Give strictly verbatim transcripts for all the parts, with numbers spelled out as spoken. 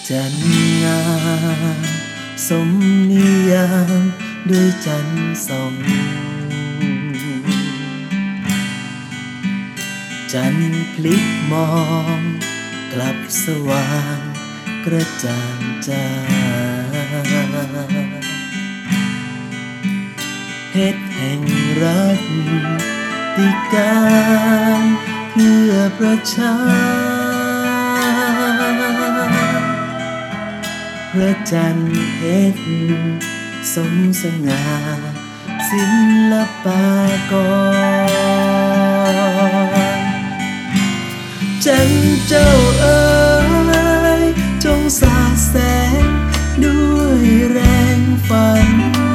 จันทร์งามสมนิยามด้วยจันทร์ส่องจันทร์พลิกมองกลับสว่างกระจ่างจ้าเพชรแห่งรักติการเพื่อประชาพระจันทร์เพชรสมสง่าศิลปากรจันทร์เจ้าเอ๋ยจงสาดแสงด้วยแรงฝัน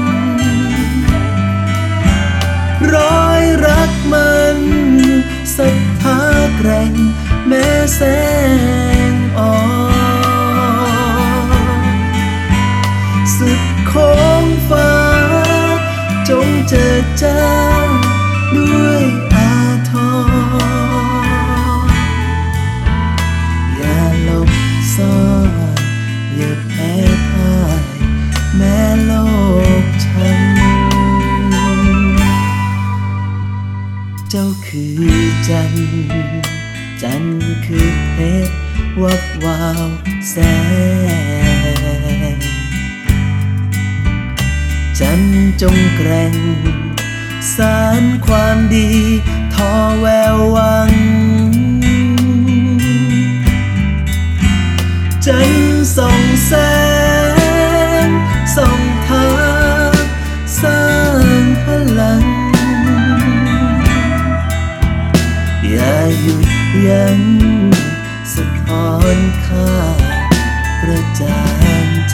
ร้อยรักมันศรัทธาแกร่งแม้แสงอ่อนสุดโค้งฟ้าจงเจิดจ้าด้วยอาทรอย่าหลบซ่อนอย่าแพ้พ่ายแม้โลกฉันเจ้าคือจันทร์จันทร์คือเพชรวับวาวแสงจันทร์จงแกร่งสานความดีทอแวววังจันทร์ส่องแสงส่องทางสร้างพลังอย่าหยุดยั้งสะท้อนค่ากระจ่างใจ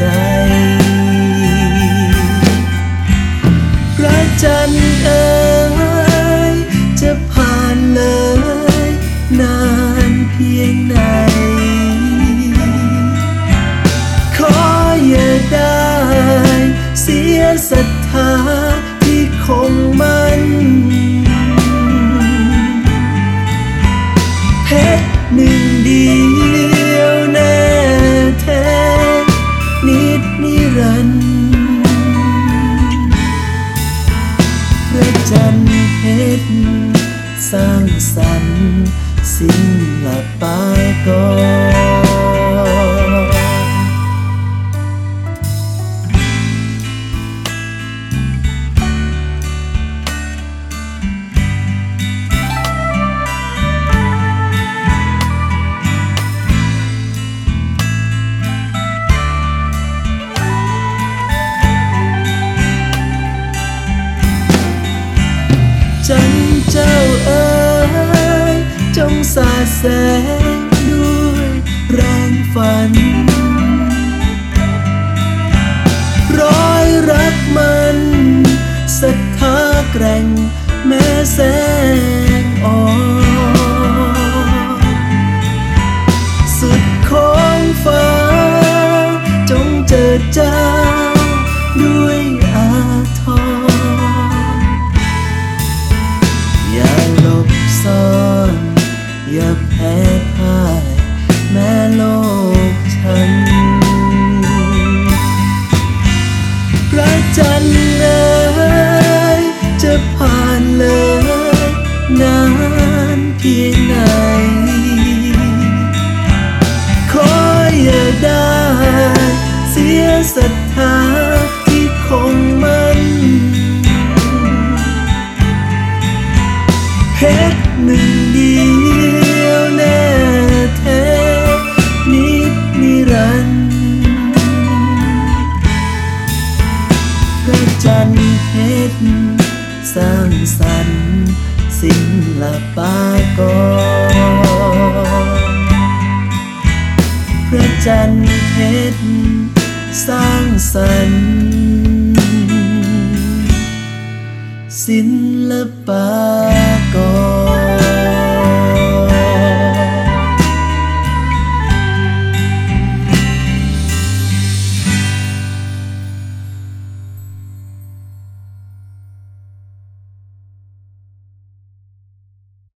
พระจันทร์เอ๋ยจะผ่านเลยนานเพียงไหนขออย่าได้เสียศรัทธาที่คงมันเพชรหนึ่งเดียวแน่แท้นิจนิรันดร์พระจันทร์เพชรสร้างสรรค์ศิลปากรจันทร์เจ้าเอ๋ยจงสาดแสงด้วยแรงฝันร้อยรักมันศรัทธาแกร่งแม้แสงอ่อนสุดโค้งฟ้าจงเจิดจ้าด้วยอาทรอย่าหลบซ่อนอย่าแพ้พ่ายแม้โลกฉันพระจันทร์เอ๋ยจะผ่านเลยนานเพียงไหนขออย่าได้เสียศรัทธาที่คงมันเพชรหนึ่งเดียวแน่แท้นิจนิรันดร์พระจันทร์เพชรสร้างสรรค์ศิลปากรพระจันทร์เพชรสร้างสรรค์ศิลปะ